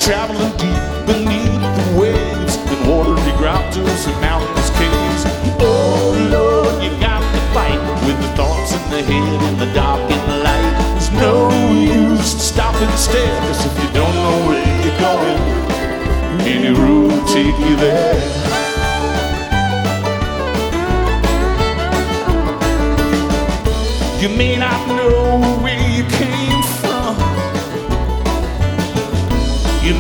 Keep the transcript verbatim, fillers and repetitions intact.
traveling deep beneath the waves, in watery grottos and mountainous caves. Oh Lord, you got to fight with the thoughts in the head, in the dark and the light. There's no use to stop and stare, 'cause if you don't know where you're going, any road will take you there. You may not know